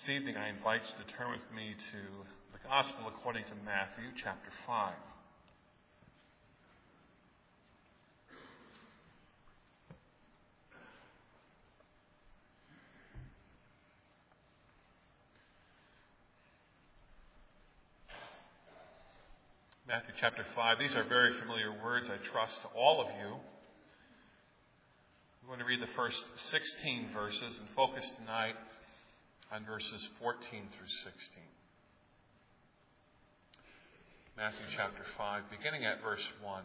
This evening I invite you to turn with me to the Gospel according to Matthew chapter 5. Matthew chapter 5. These are very familiar words, I trust, to all of you. We're going to read the first 16 verses and focus tonight on verses 14 through 16. Matthew chapter 5, beginning at verse 1.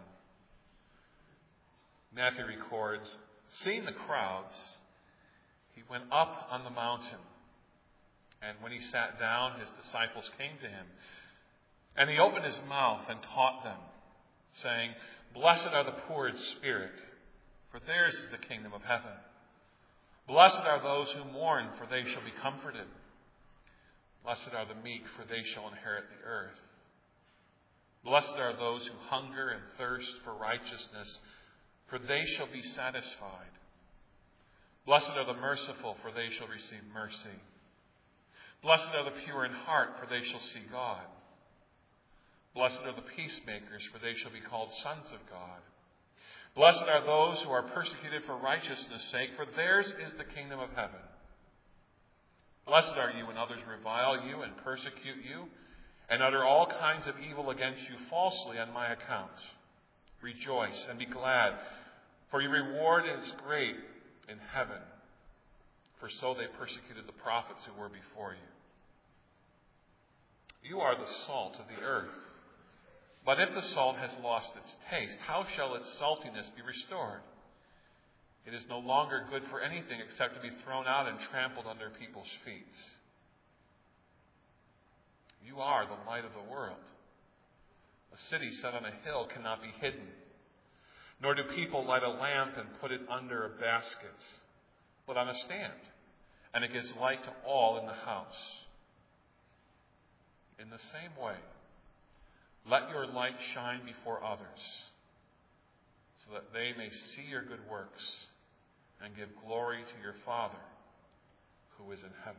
Matthew records, "Seeing the crowds, he went up on the mountain, and when he sat down, his disciples came to him. And he opened his mouth and taught them, saying, 'Blessed are the poor in spirit, for theirs is the kingdom of heaven. Blessed are those who mourn, for they shall be comforted. Blessed are the meek, for they shall inherit the earth. Blessed are those who hunger and thirst for righteousness, for they shall be satisfied. Blessed are the merciful, for they shall receive mercy. Blessed are the pure in heart, for they shall see God. Blessed are the peacemakers, for they shall be called sons of God. Blessed are those who are persecuted for righteousness' sake, for theirs is the kingdom of heaven. Blessed are you when others revile you and persecute you, and utter all kinds of evil against you falsely on my account. Rejoice and be glad, for your reward is great in heaven, for so they persecuted the prophets who were before you. You are the salt of the earth. But if the salt has lost its taste, how shall its saltiness be restored? It is no longer good for anything except to be thrown out and trampled under people's feet. You are the light of the world. A city set on a hill cannot be hidden, nor do people light a lamp and put it under a basket, but on a stand, and it gives light to all in the house. In the same way, let your light shine before others, so that they may see your good works and give glory to your Father who is in heaven."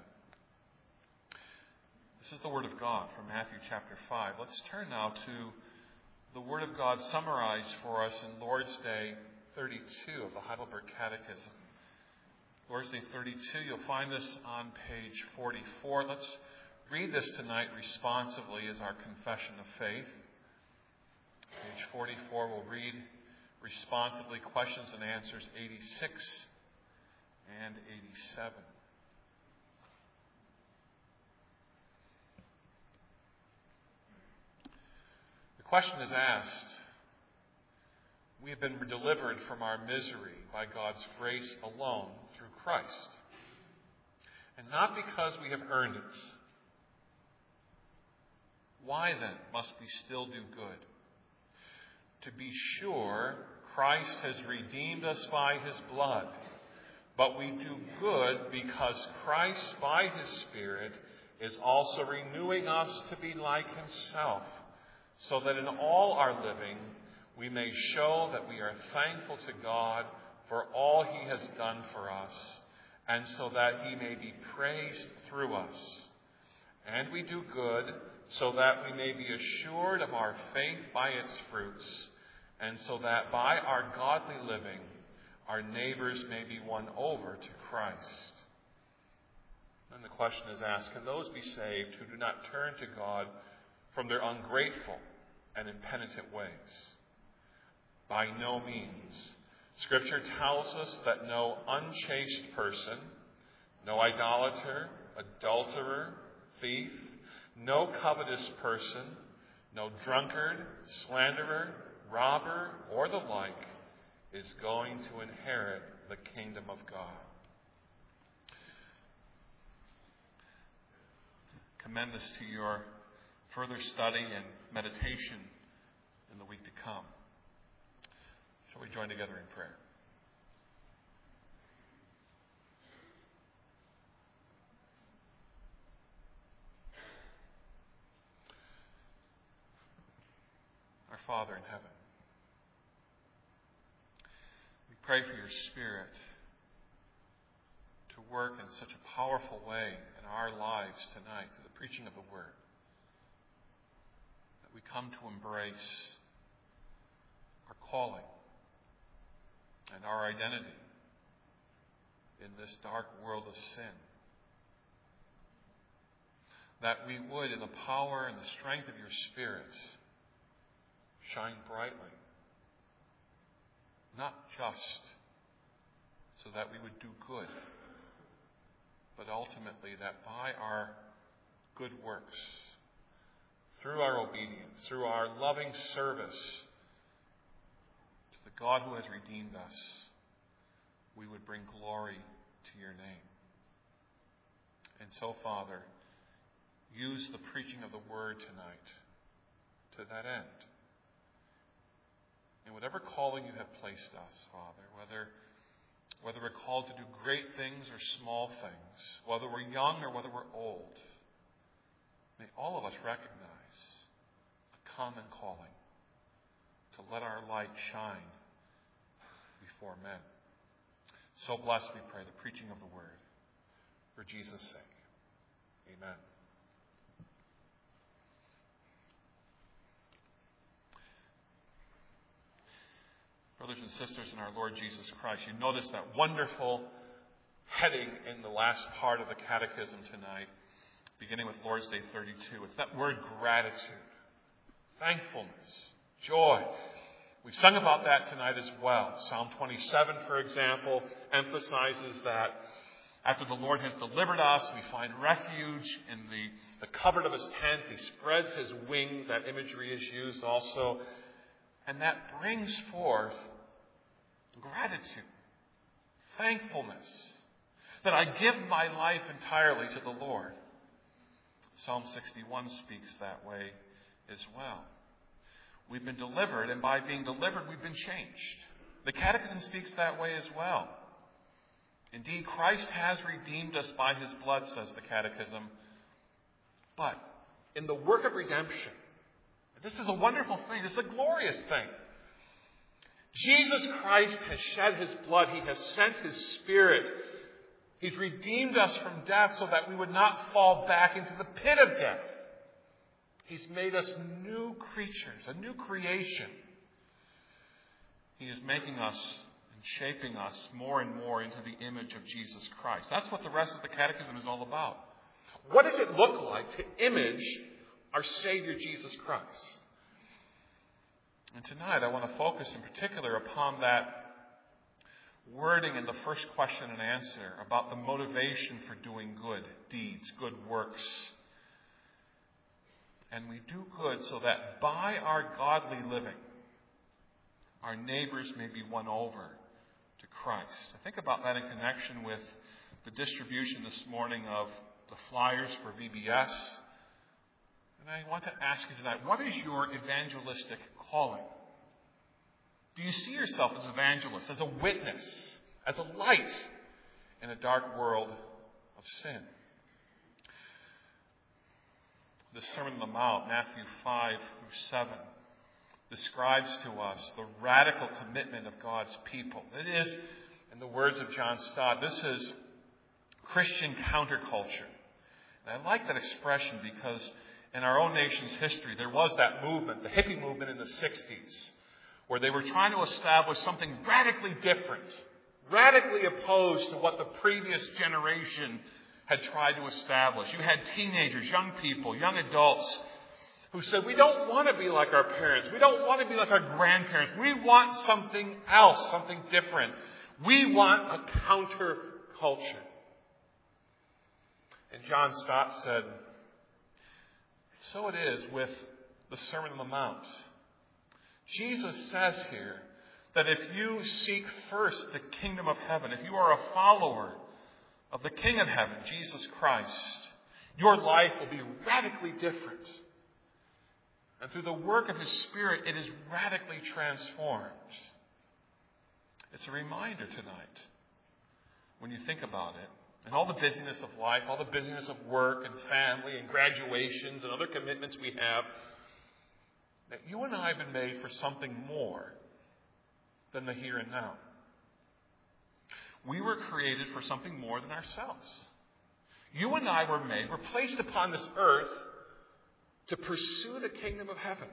This is the Word of God from Matthew chapter 5. Let's turn now to the Word of God summarized for us in Lord's Day 32 of the Heidelberg Catechism. Lord's Day 32, you'll find this on page 44. Let's read this tonight responsively as our confession of faith. Page 44, we'll read responsively questions and answers 86 and 87. The question is asked, we have been delivered from our misery by God's grace alone through Christ, and not because we have earned it. Why then must we still do good? To be sure, Christ has redeemed us by his blood, but we do good because Christ, by his Spirit, is also renewing us to be like himself, so that in all our living we may show that we are thankful to God for all he has done for us, and so that he may be praised through us. And we do good so that we may be assured of our faith by its fruits, and so that by our godly living our neighbors may be won over to Christ. And the question is asked, can those be saved who do not turn to God from their ungrateful and impenitent ways? By no means. Scripture tells us that no unchaste person, no idolater, adulterer, thief, no covetous person, no drunkard, slanderer, robber, or the like is going to inherit the kingdom of God. Commend this to your further study and meditation in the week to come. Shall we join together in prayer? Our Father in heaven, we pray for your Spirit to work in such a powerful way in our lives tonight through the preaching of the Word, that we come to embrace our calling and our identity in this dark world of sin. That we would, in the power and the strength of your Spirit, shine brightly. Not just so that we would do good, but ultimately that by our good works, through our obedience, through our loving service to the God who has redeemed us, we would bring glory to your name. And so, Father, use the preaching of the Word tonight to that end. In whatever calling you have placed us, Father, whether we're called to do great things or small things, whether we're young or whether we're old, may all of us recognize a common calling to let our light shine before men. So bless, we pray, the preaching of the Word for Jesus' sake. Amen. Brothers and sisters in our Lord Jesus Christ, you notice that wonderful heading in the last part of the Catechism tonight, beginning with Lord's Day 32. It's that word gratitude, thankfulness, joy. We've sung about that tonight as well. Psalm 27, for example, emphasizes that after the Lord has delivered us, we find refuge in the covert of his tent. He spreads his wings. That imagery is used also. And that brings forth gratitude, thankfulness, that I give my life entirely to the Lord. Psalm 61 speaks that way as well. We've been delivered, and by being delivered, we've been changed. The Catechism speaks that way as well. Indeed, Christ has redeemed us by his blood, says the Catechism. But in the work of redemption, this is a wonderful thing. This is a glorious thing. Jesus Christ has shed his blood. He has sent his Spirit. He's redeemed us from death so that we would not fall back into the pit of death. He's made us new creatures, a new creation. He is making us and shaping us more and more into the image of Jesus Christ. That's what the rest of the Catechism is all about. What does it look like to image our Savior Jesus Christ? And tonight I want to focus in particular upon that wording in the first question and answer about the motivation for doing good deeds, good works. And we do good so that by our godly living, our neighbors may be won over to Christ. I think about that in connection with the distribution this morning of the flyers for VBS. And I want to ask you tonight, what is your evangelistic calling? Do you see yourself as an evangelist, as a witness, as a light in a dark world of sin? The Sermon on the Mount, Matthew 5 through 7, describes to us the radical commitment of God's people. It is, in the words of John Stott, this is Christian counterculture. And I like that expression because in our own nation's history, there was that movement, the hippie movement in the 60s, where they were trying to establish something radically different, radically opposed to what the previous generation had tried to establish. You had teenagers, young people, young adults who said, we don't want to be like our parents. We don't want to be like our grandparents. We want something else, something different. We want a counterculture. And John Stott said, so it is with the Sermon on the Mount. Jesus says here that if you seek first the kingdom of heaven, if you are a follower of the King of heaven, Jesus Christ, your life will be radically different. And through the work of his Spirit, it is radically transformed. It's a reminder tonight, when you think about it, and all the busyness of life, all the busyness of work and family and graduations and other commitments we have, that you and I have been made for something more than the here and now. we were created for something more than ourselves. You and I were placed upon this earth to pursue the kingdom of heaven.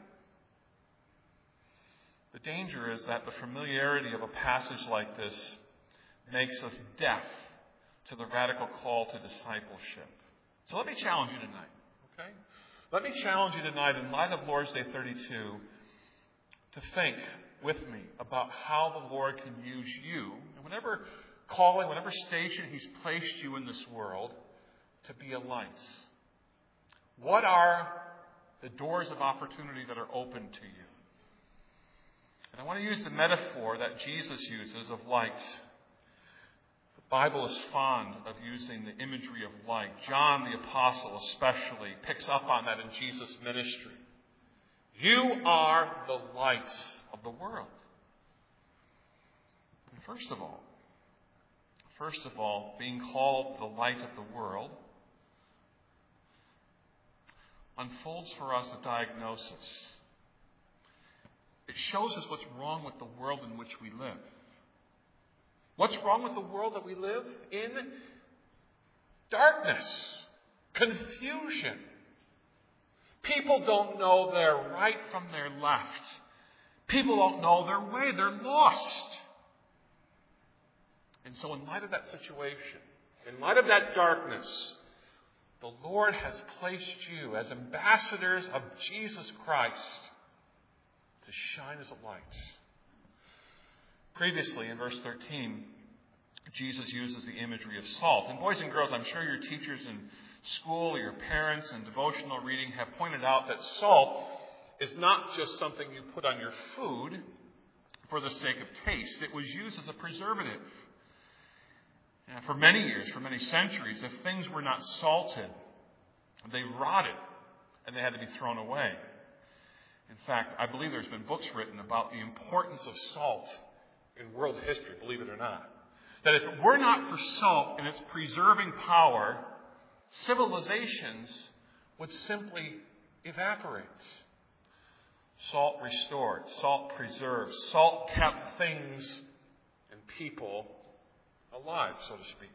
The danger is that the familiarity of a passage like this makes us deaf to the radical call to discipleship. So let me challenge you tonight, okay? Let me challenge you tonight, in light of Lord's Day 32, to think with me about how the Lord can use you, and whatever calling, whatever station He's placed you in this world, to be a light. What are the doors of opportunity that are open to you? And I want to use the metaphor that Jesus uses of light. The Bible is fond of using the imagery of light. John the Apostle especially picks up on that in Jesus' ministry. You are the light of the world. And first of all, being called the light of the world unfolds for us a diagnosis. It shows us what's wrong with the world in which we live. What's wrong with the world that we live in? Darkness, confusion. People don't know their right from their left. People don't know their way. They're lost. And so in light of that situation, in light of that darkness, the Lord has placed you as ambassadors of Jesus Christ to shine as a light. Previously, in verse 13, Jesus uses the imagery of salt. And boys and girls, I'm sure your teachers in school or your parents in devotional reading have pointed out that salt is not just something you put on your food for the sake of taste. It was used as a preservative. And for many years, for many centuries, if things were not salted, they rotted and they had to be thrown away. In fact, I believe there's been books written about the importance of salt in world history, believe it or not. That if it were not for salt and its preserving power, civilizations would simply evaporate. Salt restored, salt preserved, salt kept things and people alive, so to speak.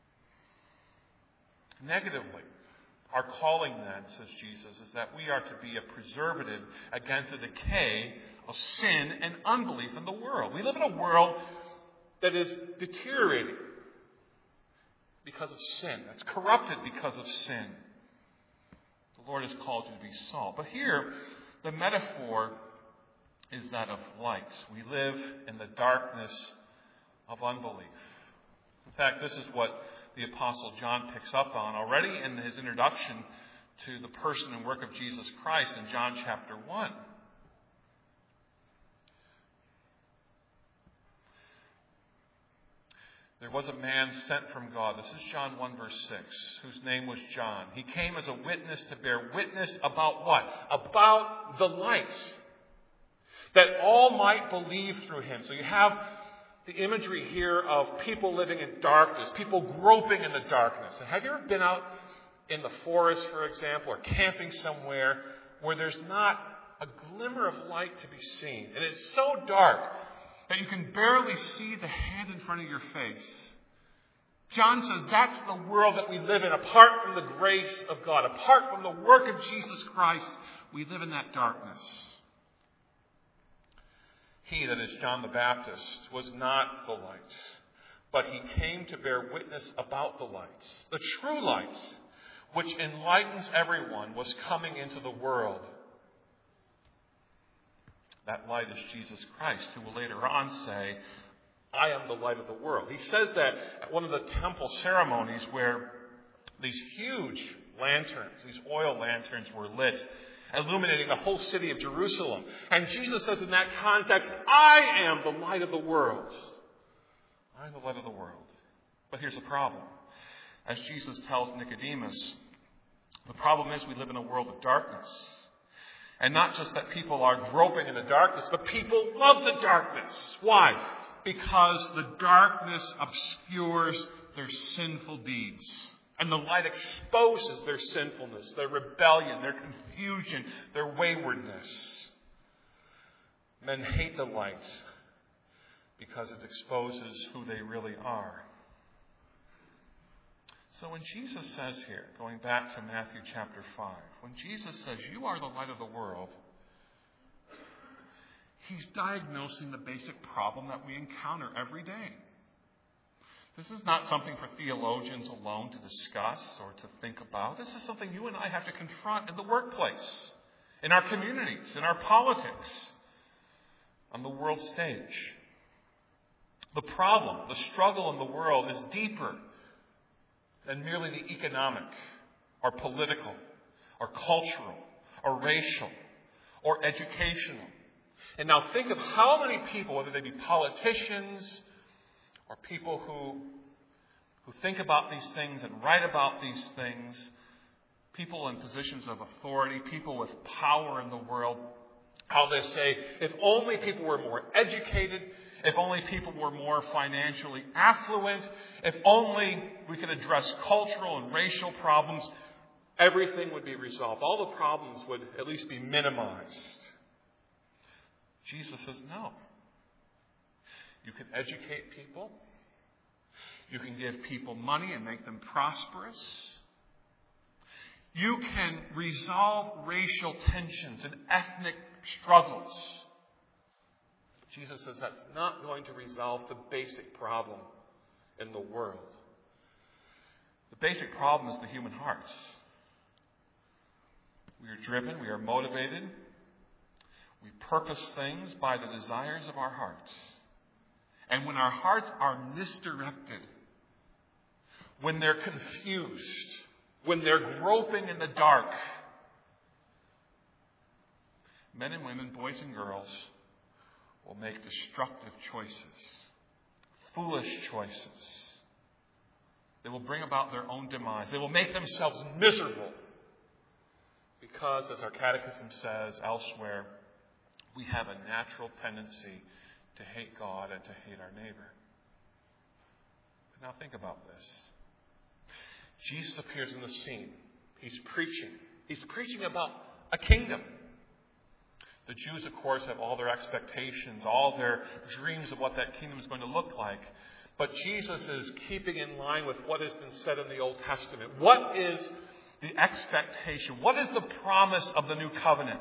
Negatively, our calling then, says Jesus, is that we are to be a preservative against the decay of sin and unbelief in the world. We live in a world that is deteriorating because of sin. That's corrupted because of sin. The Lord has called you to be salt. But here, the metaphor is that of light. We live in the darkness of unbelief. In fact, this is what the Apostle John picks up on already in his introduction to the person and work of Jesus Christ in John chapter 1. There was a man sent from God, this is John 1 verse 6, whose name was John. He came as a witness to bear witness about what? About the light, that all might believe through him. So you have the imagery here of people living in darkness, people groping in the darkness. And have you ever been out in the forest, for example, or camping somewhere where there's not a glimmer of light to be seen? And it's so dark that you can barely see the hand in front of your face. John says that's the world that we live in. Apart from the grace of God, apart from the work of Jesus Christ, we live in that darkness. He, that is John the Baptist, was not the light, but he came to bear witness about the light. The true light, which enlightens everyone, was coming into the world. That light is Jesus Christ, who will later on say, I am the light of the world. He says that at one of the temple ceremonies where these huge lanterns, these oil lanterns were lit, illuminating the whole city of Jerusalem. And Jesus says in that context, I am the light of the world. I am the light of the world. But here's the problem. As Jesus tells Nicodemus, the problem is we live in a world of darkness. And not just that people are groping in the darkness, but people love the darkness. Why? Because the darkness obscures their sinful deeds. And the light exposes their sinfulness, their rebellion, their confusion, their waywardness. Men hate the light because it exposes who they really are. So when Jesus says here, going back to Matthew chapter 5, when Jesus says, "You are the light of the world," he's diagnosing the basic problem that we encounter every day. This is not something for theologians alone to discuss or to think about. This is something you and I have to confront in the workplace, in our communities, in our politics, on the world stage. The problem, the struggle in the world is deeper than merely the economic or political or cultural or racial or educational. And now think of how many people, whether they be politicians or people who think about these things and write about these things, people in positions of authority, people with power in the world, how they say, if only people were more educated, if only people were more financially affluent, if only we could address cultural and racial problems, everything would be resolved. All the problems would at least be minimized. Jesus says, no. You can educate people. You can give people money and make them prosperous. You can resolve racial tensions and ethnic struggles. Jesus says that's not going to resolve the basic problem in the world. The basic problem is the human heart. We are driven, we are motivated, we purpose things by the desires of our hearts. And when our hearts are misdirected, when they're confused, when they're groping in the dark, men and women, boys and girls, will make destructive choices, foolish choices. They will bring about their own demise. They will make themselves miserable because, as our catechism says elsewhere, we have a natural tendency to hate God and to hate our neighbor. But now think about this. Jesus appears in the scene. He's preaching. He's preaching about a kingdom. The Jews, of course, have all their expectations, all their dreams of what that kingdom is going to look like. But Jesus is keeping in line with what has been said in the Old Testament. What is the expectation? What is the promise of the new covenant?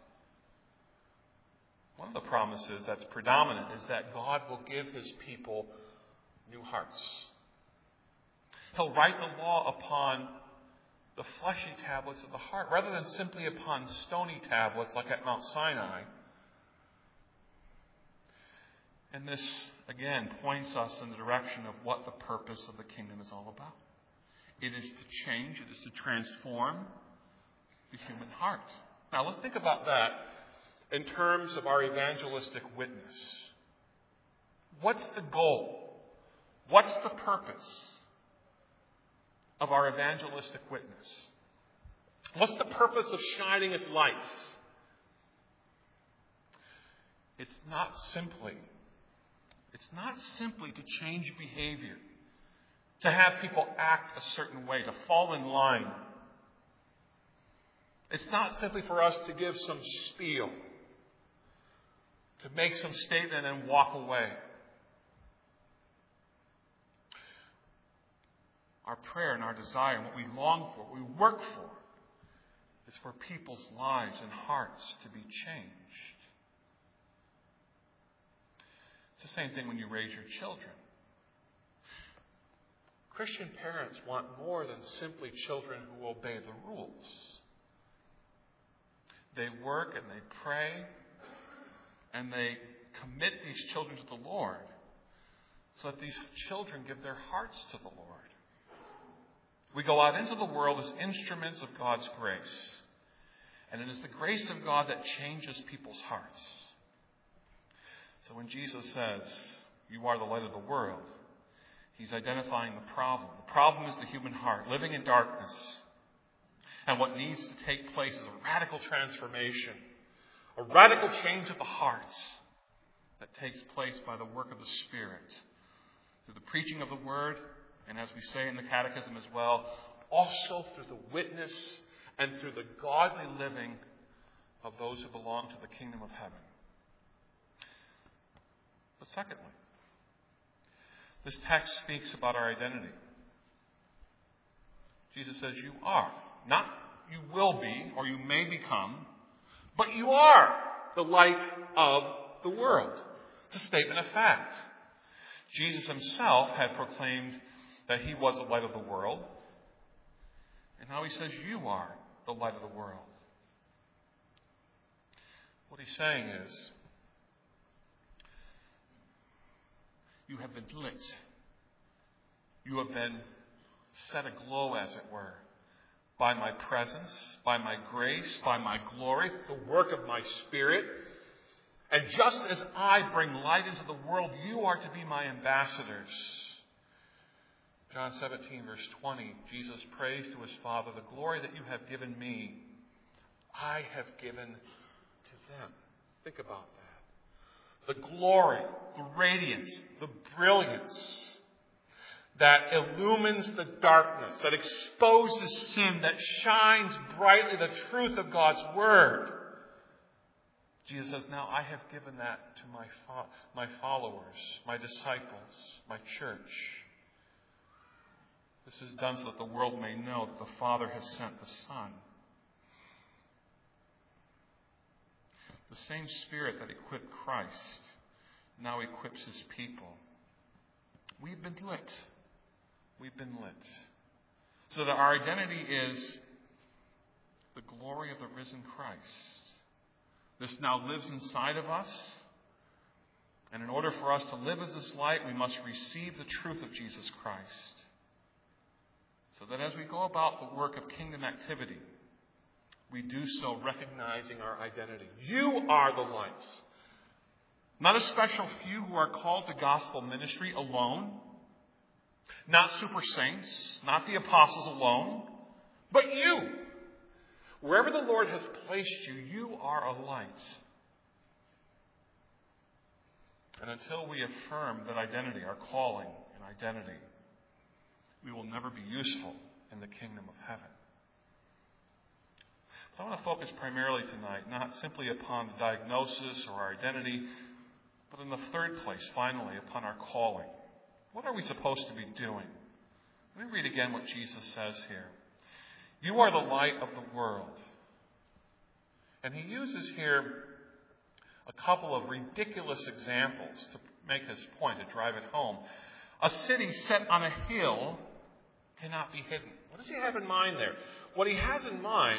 One of the promises that's predominant is that God will give his people new hearts. He'll write the law upon the fleshy tablets of the heart, rather than simply upon stony tablets like at Mount Sinai. And this, again, points us in the direction of what the purpose of the kingdom is all about. It is to change, it is to transform the human heart. Now, let's think about that in terms of our evangelistic witness. What's the goal? What's the purpose of our evangelistic witness? What's the purpose of shining as lights? It's not simply to change behavior, to have people act a certain way, to fall in line. It's not simply for us to give some spiel, to make some statement and walk away. Our prayer and our desire and what we long for, what we work for, is for people's lives and hearts to be changed. It's the same thing when you raise your children. Christian parents want more than simply children who obey the rules. They work and they pray and they commit these children to the Lord so that these children give their hearts to the Lord. We go out into the world as instruments of God's grace. And it is the grace of God that changes people's hearts. So when Jesus says, "You are the light of the world," he's identifying the problem. The problem is the human heart, living in darkness. And what needs to take place is a radical transformation, a radical change of the hearts that takes place by the work of the Spirit, through the preaching of the Word, and as we say in the Catechism as well, also through the witness and through the godly living of those who belong to the kingdom of heaven. But secondly, This text speaks about our identity. Jesus says you are. Not you will be or you may become, but you are the light of the world. It's a statement of fact. Jesus himself had proclaimed that he was the light of the world. And now he says you are the light of the world. What he's saying is, you have been lit. You have been set aglow, as it were, by my presence, by my grace, by my glory, the work of my Spirit. And just as I bring light into the world, you are to be my ambassadors. John 17, verse 20, Jesus prays to his Father, the glory that you have given me, I have given to them. Think about that. The glory, the radiance, the brilliance that illumines the darkness, that exposes sin, that shines brightly the truth of God's Word. Jesus says, now I have given that to my followers, my disciples, my church. This is done so that the world may know that the Father has sent the Son. The same Spirit that equipped Christ now equips his people. We've been lit. We've been lit. So that our identity is the glory of the risen Christ. This now lives inside of us. And in order for us to live as this light, we must receive the truth of Jesus Christ. So that as we go about the work of kingdom activity, we do so recognizing our identity. You are the lights. Not a special few who are called to gospel ministry alone. Not super saints. Not the apostles alone. But you. Wherever the Lord has placed you, you are a light. And until we affirm that identity, our calling and identity, we will never be useful in the kingdom of heaven. I want to focus primarily tonight not simply upon the diagnosis or our identity, but in the third place, finally, upon our calling. What are we supposed to be doing? Let me read again what Jesus says here. You are the light of the world. And he uses here a couple of ridiculous examples to make his point, to drive it home. A city set on a hill cannot be hidden. What does he have in mind there? What he has in mind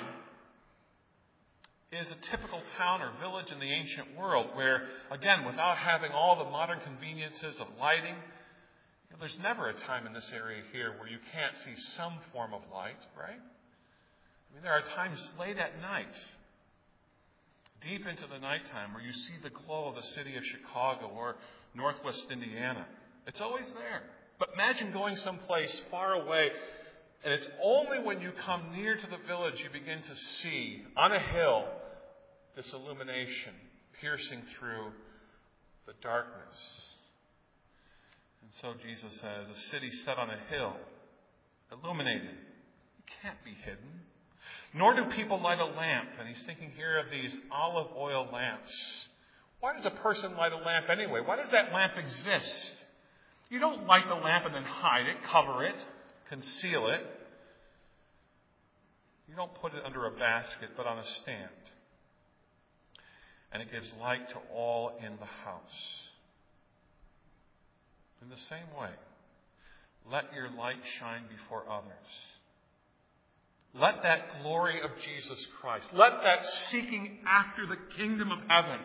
is a typical town or village in the ancient world where, again, without having all the modern conveniences of lighting, there's never a time in this area here where you can't see some form of light, right? I mean, there are times late at night, deep into the nighttime, where you see the glow of the city of Chicago or Northwest Indiana. It's always there. But imagine going someplace far away, and it's only when you come near to the village you begin to see, on a hill, this illumination piercing through the darkness. And so Jesus says, a city set on a hill, illuminated, it can't be hidden. Nor do people light a lamp. And he's thinking here of these olive oil lamps. Why does a person light a lamp anyway? Why does that lamp exist? You don't light the lamp and then hide it, cover it, conceal it. You don't put it under a basket, but on a stand. And it gives light to all in the house. In the same way, let your light shine before others. Let that glory of Jesus Christ, let that seeking after the kingdom of heaven,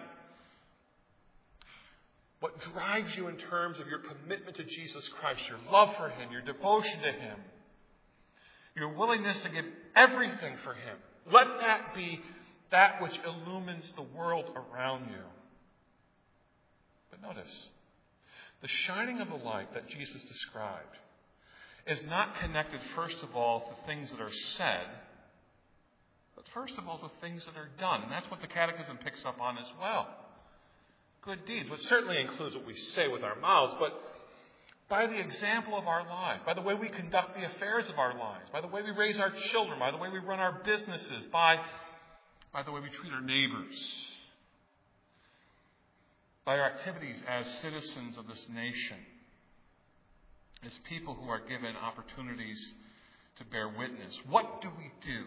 what drives you in terms of your commitment to Jesus Christ, your love for him, your devotion to him, your willingness to give everything for him, let that be that which illumines the world around you. But notice, the shining of the light that Jesus described is not connected, first of all, to things that are said, but first of all, to things that are done. And that's what the Catechism picks up on as well. Good deeds, which certainly includes what we say with our mouths, but by the example of our life, by the way we conduct the affairs of our lives, by the way we raise our children, by the way we run our businesses, by the way we treat our neighbors, by our activities as citizens of this nation. as people who are given opportunities to bear witness, what do we do?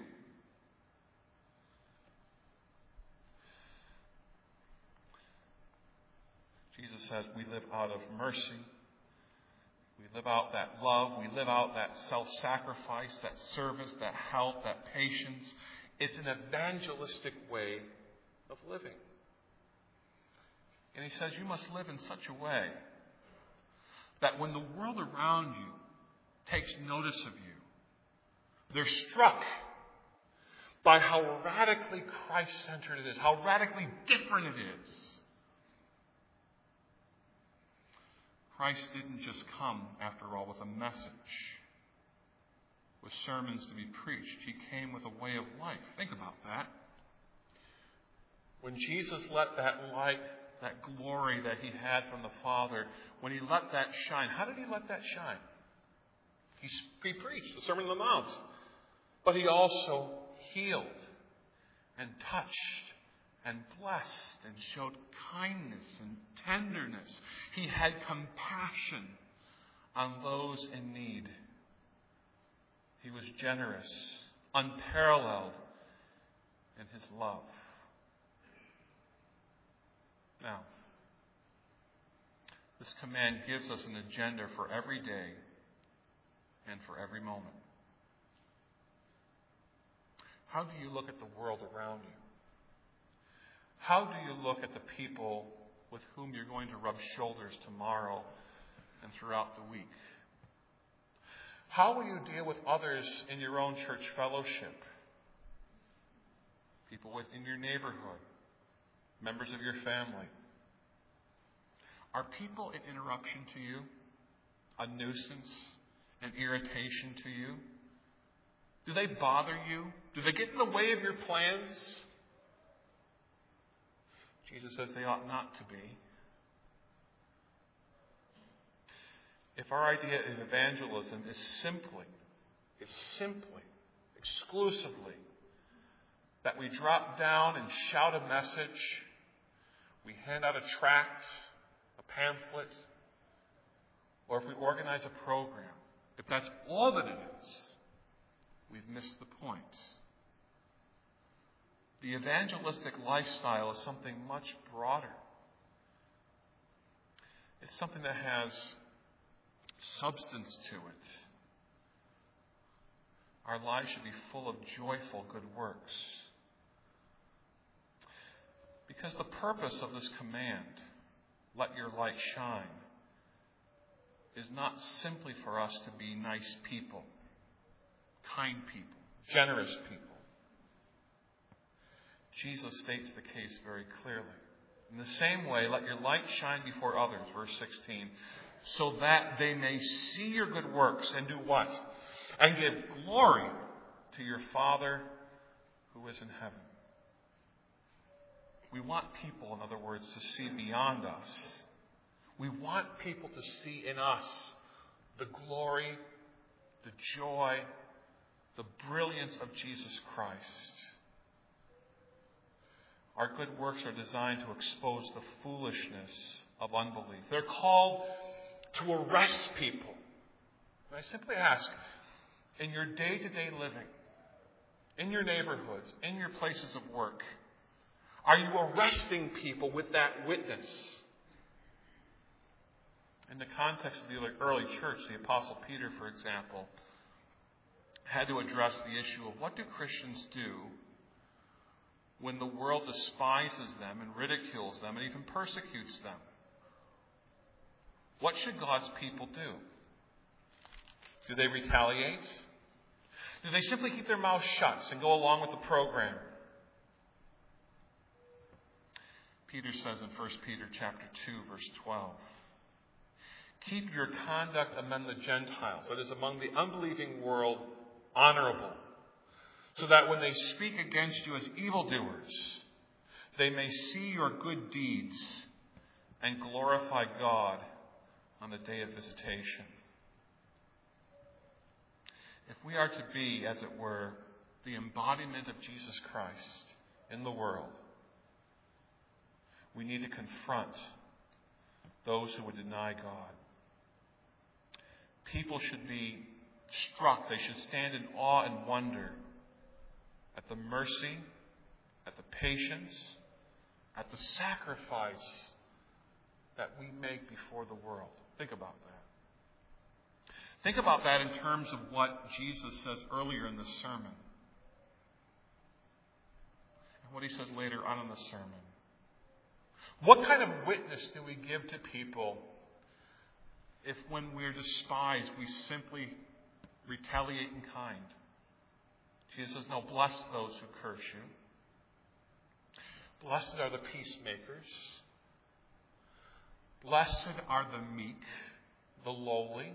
Jesus says we live out of mercy. We live out that love. We live out that self-sacrifice, that service, that help, that patience. It's an evangelistic way of living. And he says you must live in such a way that when the world around you takes notice of you, they're struck by how radically Christ-centered it is, how radically different it is. Christ didn't just come, after all, with a message, with sermons to be preached. He came with a way of life. Think about that. When Jesus let that light, that glory that he had from the Father, when he let that shine, how did he let that shine? He preached the Sermon on the Mount. But he also healed and touched and blessed and showed kindness and tenderness. He had compassion on those in need. He was generous, unparalleled in his love. Now, this command gives us an agenda for every day and for every moment. How do you look at the world around you? How do you look at the people with whom you're going to rub shoulders tomorrow and throughout the week? How will you deal with others in your own church fellowship? People in your neighborhood, members of your family. Are people an interruption to you? A nuisance? An irritation to you? Do they bother you? Do they get in the way of your plans? Jesus says they ought not to be. If our idea of evangelism is simply, exclusively, that we drop down and shout a message, we hand out a tract, a pamphlet, or if we organize a program, if that's all that it is, we've missed the point. The evangelistic lifestyle is something much broader. It's something that has substance to it. Our lives should be full of joyful good works. Because the purpose of this command, let your light shine, is not simply for us to be nice people, kind people, generous people. Jesus states the case very clearly. In the same way, let your light shine before others, verse 16, so that they may see your good works and do what? And give glory to your Father who is in heaven. We want people, in other words, to see beyond us. We want people to see in us the glory, the joy, the brilliance of Jesus Christ. Our good works are designed to expose the foolishness of unbelief. They're called to arrest people. And I simply ask, in your day-to-day living, in your neighborhoods, in your places of work, are you arresting people with that witness? In the context of the early church, the Apostle Peter, for example, had to address the issue of what do Christians do when the world despises them and ridicules them and even persecutes them? What should God's people do? Do they retaliate? Do they simply keep their mouths shut and go along with the program? Peter says in 1 Peter chapter 2, verse 12, keep your conduct among the Gentiles, that is, among the unbelieving world, honorable, so that when they speak against you as evildoers, they may see your good deeds and glorify God on the day of visitation. If we are to be, as it were, the embodiment of Jesus Christ in the world, we need to confront those who would deny God. People should be struck. They should stand in awe and wonder at the mercy, at the patience, at the sacrifice that we make before the world. Think about that. Think about that in terms of what Jesus says earlier in the sermon. And what he says later on in the sermon. What kind of witness do we give to people if when we're despised, we simply retaliate in kind? Jesus says, no, bless those who curse you. Blessed are the peacemakers. Blessed are the meek, the lowly.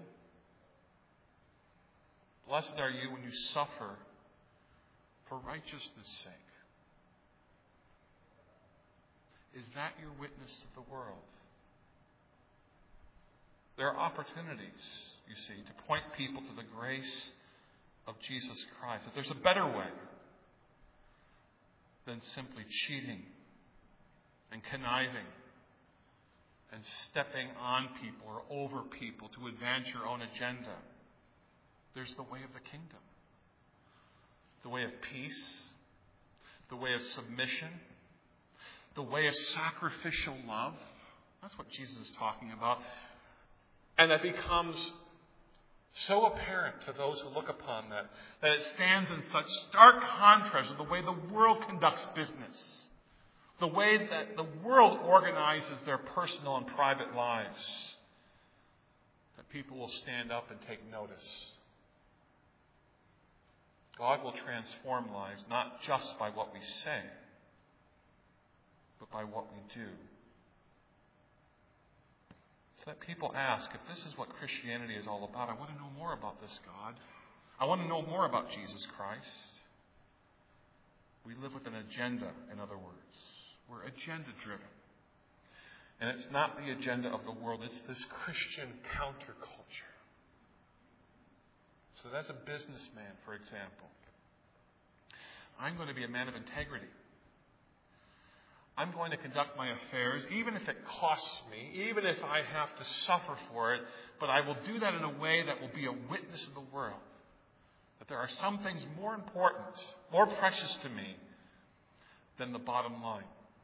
Blessed are you when you suffer for righteousness' sake. Is that your witness to the world? There are opportunities, you see, to point people to the grace of Jesus Christ. That there's a better way than simply cheating and conniving and stepping on people or over people to advance your own agenda. There's the way of the kingdom. The way of peace. The way of submission. The way of sacrificial love. That's what Jesus is talking about. And that becomes so apparent to those who look upon that it stands in such stark contrast to the way the world conducts business. The way that the world organizes their personal and private lives. That people will stand up and take notice. God will transform lives not just by what we say, but by what we do. So that people ask, if this is what Christianity is all about, I want to know more about this God. I want to know more about Jesus Christ. We live with an agenda, in other words. We're agenda-driven. And it's not the agenda of the world. It's this Christian counterculture. So as a businessman, for example, I'm going to be a man of integrity. I'm going to conduct my affairs, even if it costs me, even if I have to suffer for it, but I will do that in a way that will be a witness of the world. That there are some things more important, more precious to me than the bottom line.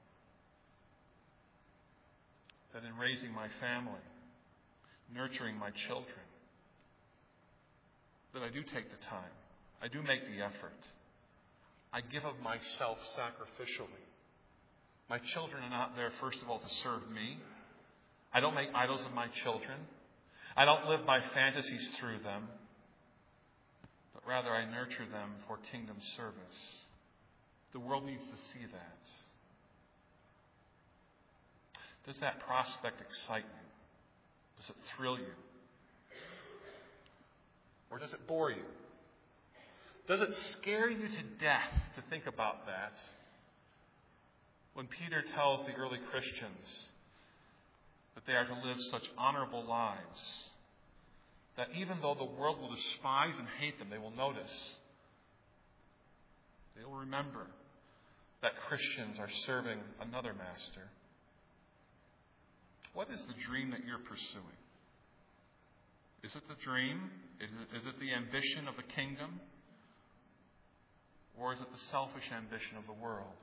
That in raising my family, nurturing my children, that I do take the time. I do make the effort. I give of myself sacrificially. My children are not there, first of all, to serve me. I don't make idols of my children. I don't live my fantasies through them. But rather, I nurture them for kingdom service. The world needs to see that. Does that prospect excite you? Does it thrill you? Or does it bore you? Does it scare you to death to think about that? When Peter tells the early Christians that they are to live such honorable lives, that even though the world will despise and hate them, they will notice. They will remember that Christians are serving another master. What is the dream that you're pursuing? Is it the dream? Is it the ambition of the kingdom? Or is it the selfish ambition of the world?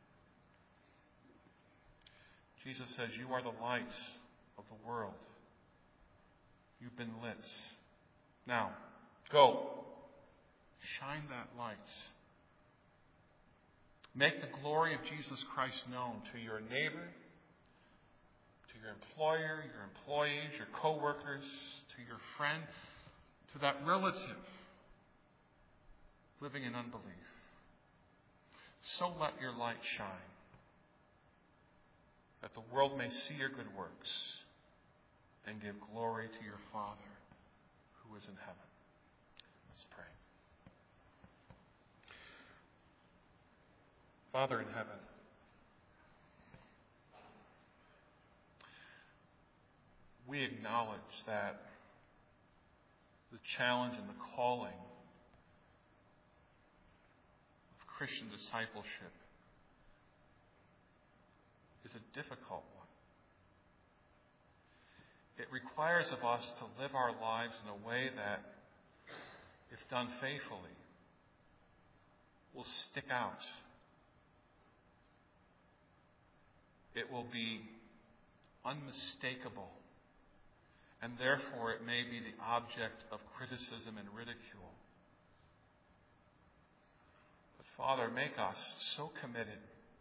Jesus says, you are the lights of the world. You've been lit. Now, go. Shine that light. Make the glory of Jesus Christ known to your neighbor, to your employer, your employees, your co-workers, to your friend, to that relative living in unbelief. So let your light shine, that the world may see your good works and give glory to your Father who is in heaven. Let's pray. Father in heaven, we acknowledge that the challenge and the calling of Christian discipleship is a difficult one. it requires of us to live our lives in a way that, if done faithfully, will stick out. It will be unmistakable, and therefore it may be the object of criticism and ridicule. But Father, make us so committed,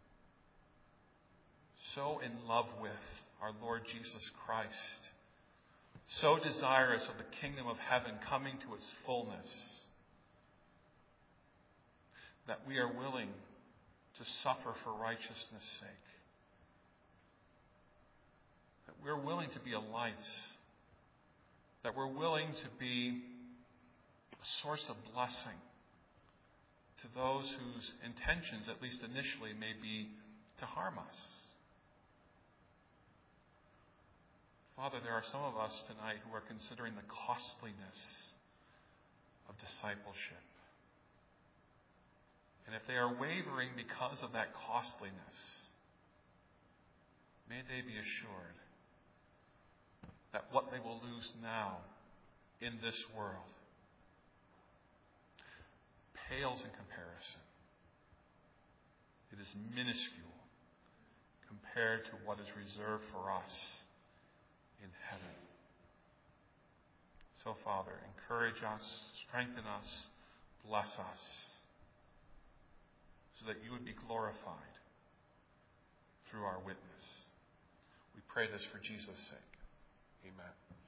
so in love with our Lord Jesus Christ, so desirous of the kingdom of heaven coming to its fullness, that we are willing to suffer for righteousness' sake. That we're willing to be a light. That we're willing to be a source of blessing to those whose intentions, at least initially, may be to harm us. Father, there are some of us tonight who are considering the costliness of discipleship. And if they are wavering because of that costliness, may they be assured that what they will lose now in this world pales in comparison. It is minuscule compared to what is reserved for us in heaven. So, Father, encourage us, strengthen us, bless us, so that you would be glorified through our witness. We pray this for Jesus' sake. Amen.